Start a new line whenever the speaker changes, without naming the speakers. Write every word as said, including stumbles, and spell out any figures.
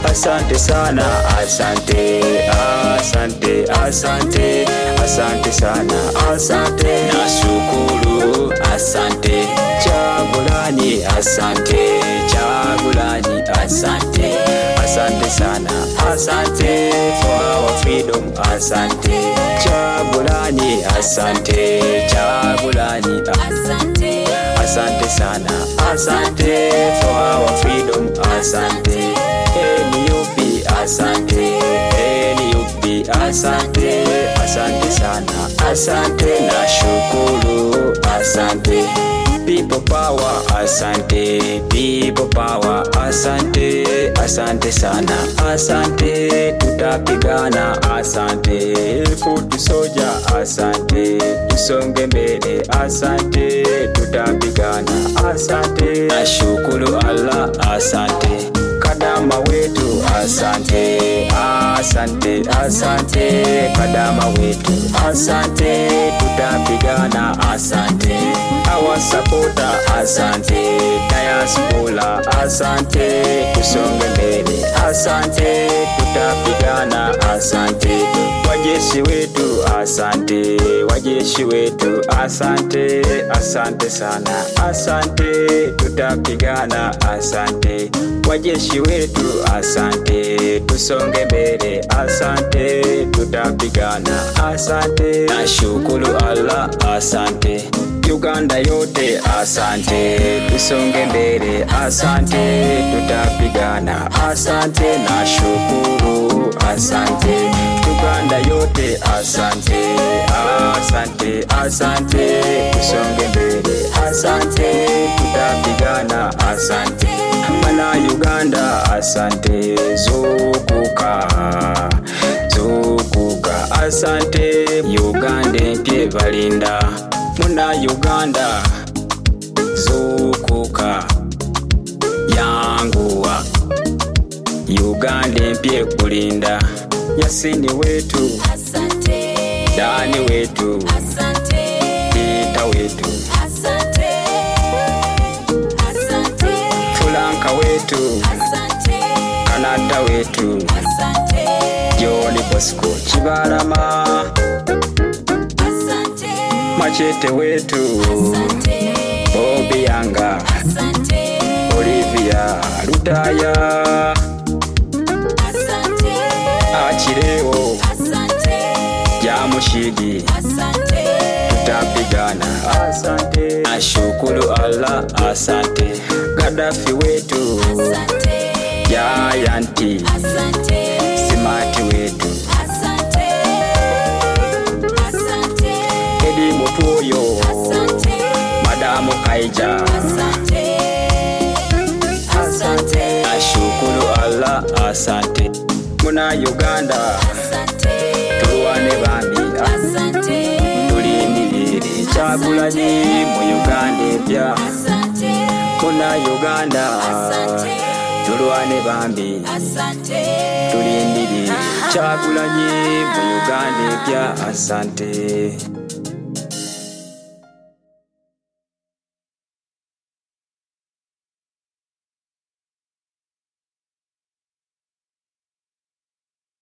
Asante sana, asante, asante, asante, asante sana, asante. Nashukuru, asante. Kyagulanyi, asante, Kyagulanyi, asante. Asante sana, asante for our freedom, asante. Kyagulanyi, asante, Kyagulanyi, asante. Asante sana, asante for our freedom, asante. N U P, asante, N U P, asante. Asante sana, asante. Nashukuru, asante. People power, asante. People power, asante. Asante sana, asante. Tutapigana, asante. Foot soldier, asante. Tusonge mbele, asante. Tutapigana, asante. Nashukuru Allah, asante. Kadama wetu, asante, asante, asante. Kadama wetu, asante. Tutapigana, asante. Our supporter, asante. Diaspora, asante. Tusonge mbele, asante. Tutapigana, asante. Wajeshi wetu, asante. Wajeshi wetu, asante. Asante sana, asante. Tutapigana, asante. Wajeshi wetu, asante. Tusonge mbele, asante. Tutapigana, asante. Nashukuru Allah, asante. Uganda yote, asante. Tusonge mbele, asante. Tutapigana, asante. Nashukuru, asante. Uganda yote, asante. Asante, asante. Tusonge mbele, asante. Tutapigana, asante. Mana Uganda, asante. Zukuka, zukuka, asante. Uganda mpye balinda. Muna Uganda, zukuka, yanguwa. Uganda mpye kulinda. Yasini wetu, asante. Dani wetu, asante. Peter wetu, asante. Asante. Fulanka wetu, asante. Kanada wetu, asante. John Bosco Kibalama, asante. Machete wetu, asante. Bobby Yanga, asante. Olivia Lutaya, asante. Achireo, asante. Jamushigi, asante. Tutapigana, asante. Nashukuru Allah, asante. Gaddafi wetu, asante. Gianti, asante. Simati wetu, asante. Asante. Edi Mutuyo, asante. Madamu Kaija, asante. Asante. Nashukuru Allah, asante. Muna Uganda, asante. Tuwane bambi, asante. Tulindirire Kyagulanyi mu Uganda epya, asante. Muna Uganda, asante. Tulwane bambi, asante. Tulindirire Kyagulanyi mu Uganda epya, asante.